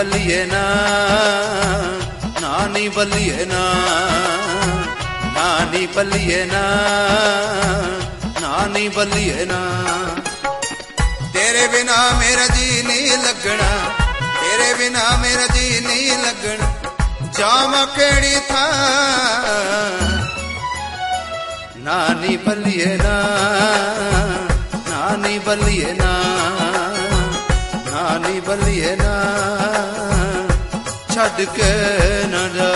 बल्लिए ना, नानी बल्लिए ना, नानी बल्लिए ना, नानी बल्लिए ना। तेरे बिना मेरा जी नहीं लगना, तेरे बिना मेरा जी नहीं लगना, जामा केड़ी था। नानी बल्लिए ना, नानी बल्लिए ना, नानी बल्लिए ना, छड़ के न जा।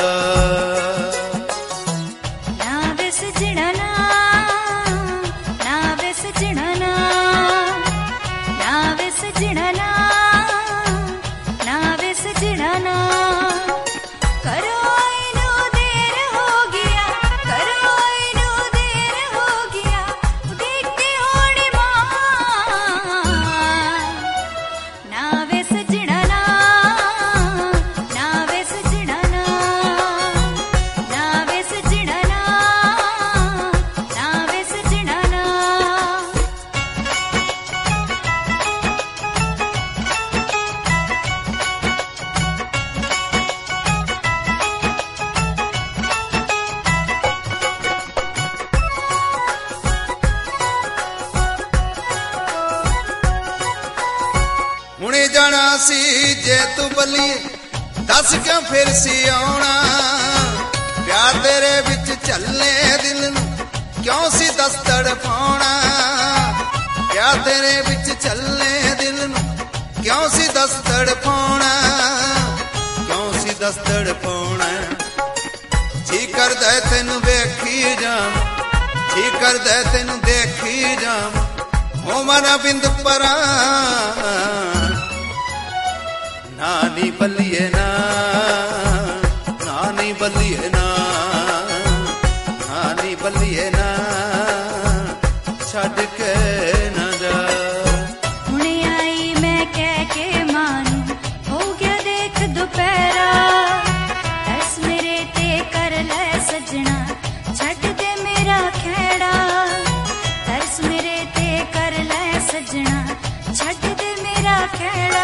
हुणे जाना सी जे तू बल्लिए, दस क्यों फिर सी आउणा। प्यार तेरे विच चले दिल नूं, क्यों सी दस तड़पाउणा। प्यार तेरे विच चले दिल नूं, क्यों सी दस तड़पाउणा, क्यों सी दस तड़पाउणा। जी करदा तैनूं वेखी जावां, जी करदा तैनूं देखी जावां, हो मना बिंद परा। नानी बल्लिए ना, नानी बल्लिए ना, नानी बल्लिए ना, छड़ के न जा। हुणे आई मैं कह के मानू, हो गया देख दोपहरा। दस मेरे ते कर ले सजना, छड़ दे मेरा खेड़ा। दस मेरे ते कर ले सजना, छड़ दे मेरा खेड़ा।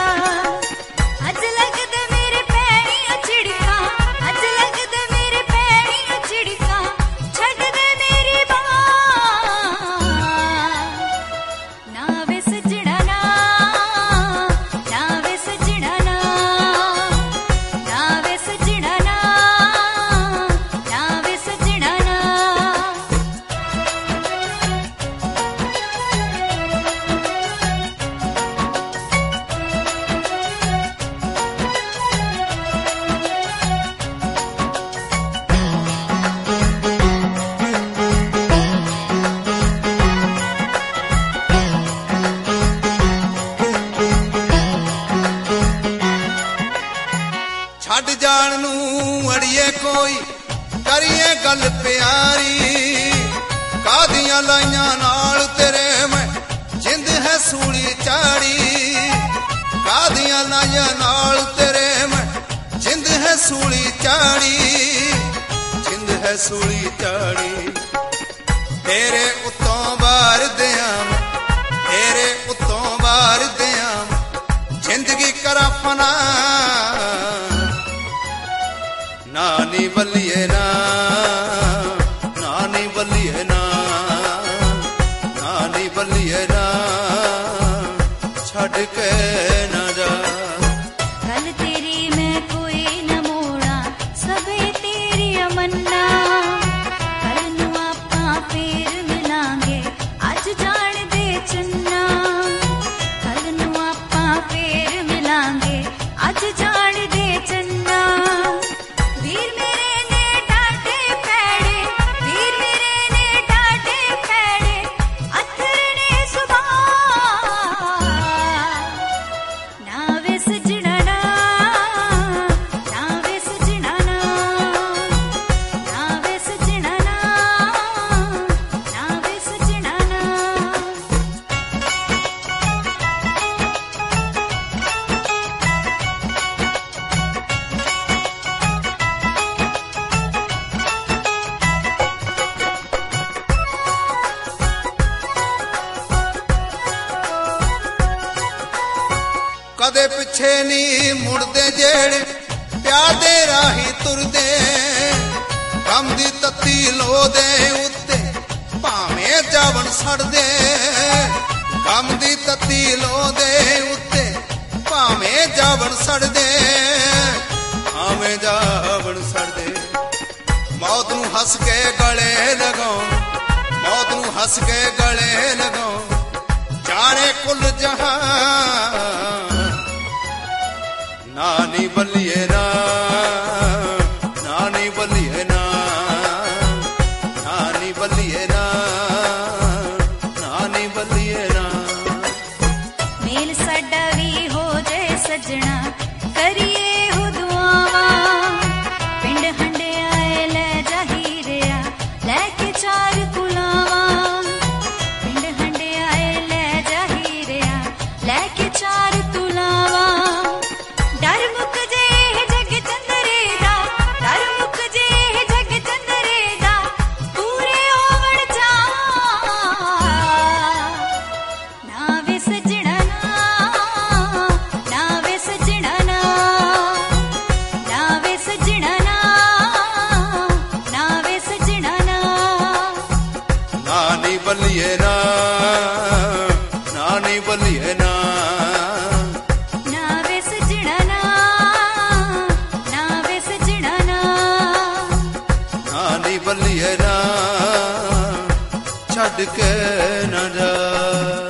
छड़ जान नूं अड़िए कोई करिए गल प्यारी। कादियां लाइयां नाल तेरे मैं जिंद है सूली चाड़ी। कादियां लाइयां नाल तेरे मैं जिंद है सूली चाड़ी, जिंद है सूली चाड़ी। तेरे उत्तों बार दियां, तेरे उत्तों बार दियां, जिंदगी करा फना। नानी बल्लिए ना, नानी बल्लिए ना, नानी बल्लिए ना, छड़ के न जा। गल तेरी मैं कोई न मोड़ा, सबे तेरी अमन्ना। कल नूं आपां फेर मिलांगे, अज जान दे चन्ना। कल नूं आपां फेर मिलांगे, अज जान दे चन्ना। वीर मेरे ने ਕਦੇ ਪਿੱਛੇ ਨਹੀਂ ਮੁੜਦੇ ਜਿਹੜੇ ਪਿਆਰ ਦੇ ਰਾਹੀ ਤੁਰਦੇ ਗਮ ਦੀ ਤੱਤੀ ਲੋ ਦੇ ਉੱਤੇ ਭਾਵੇਂ ਜਾਵਣ ਸੜਦੇ ਗਮ ਦੀ ਤੱਤੀ ਲੋ ਦੇ ਉੱਤੇ ਭਾਵੇਂ ਜਾਵਣ ਸੜਦੇ ਭਾਵੇਂ ਜਾਵਣ ਸੜਦੇ ਮੌਤ ਨੂੰ ਹੱਸ ਕੇ ਗਲੇ ਲਗਾਉਣ ਮੌਤ ਨੂੰ ਹੱਸ ਕੇ ਗਲੇ ਲਗਾਉਣ ਜਾਣੇ ਕੁੱਲ ਜਹਾਨ ਨਾਨੀ ਬੱਲੀਏ ਨਾ ਨਾਨੀ ਬੱਲੀਏ ਨਾ ਨਾਨੀ ਬੱਲੀਏ ਨਾ ਨਾਨੀ ਬੱਲੀਏ ਨਾ ਮੇਲ ਸਾਡਾ ਵੀ ਹੋ ਜੇ ਸਜਣਾ ਕਰੀਏ ਹੋ ਦੁਆਵਾਂ ਪਿੰਡ ਹੰਡਿਆਏ ਲੈ ਜਾ ਹੀਰਿਆ ਲੈ ਕੇ ਚਾਰ ਕੁਲਾਵਾਂ ਪਿੰਡ ਹੰਡਿਆਏ ਲੈ ਜਾ ਹੀਰਿਆ ਲੈ ਕੇ ਚਾਰ ਤੁਲਾਵਾਂ ਡਰ ਮੁੱਕ ਜੇ ਜਗ ਚੰਦਰੇ ਦਾ ਡਰ ਮੁੱਕ ਜੇ ਜਗ ਚੰਦਰੇ ਦਾ ਪੂਰੇ ਹੋਵਣ ਜਾ ਨਾ ਵੇ ਸਜਣਾ ਨਾ ਵੇ ਸਜਣਾ ਨਾ ਵੇ ਸਜਣਾ ਨਾ ਵੇ ਸਜਣਾ ਨਾਨੀ ਬੱਲੀਏ ਨਾ ਨਾਨੀ ਬੱਲੀਏ ਨਾ ਨਾ ਵੇ ਸਜਣਾ ਨਾ ਵੇ ਸਜਣਾ ਨਾਨੀ ਬੱਲੀਏ ਨਾ ਛੱਡ ਕੇ ਨਾ ਜਾ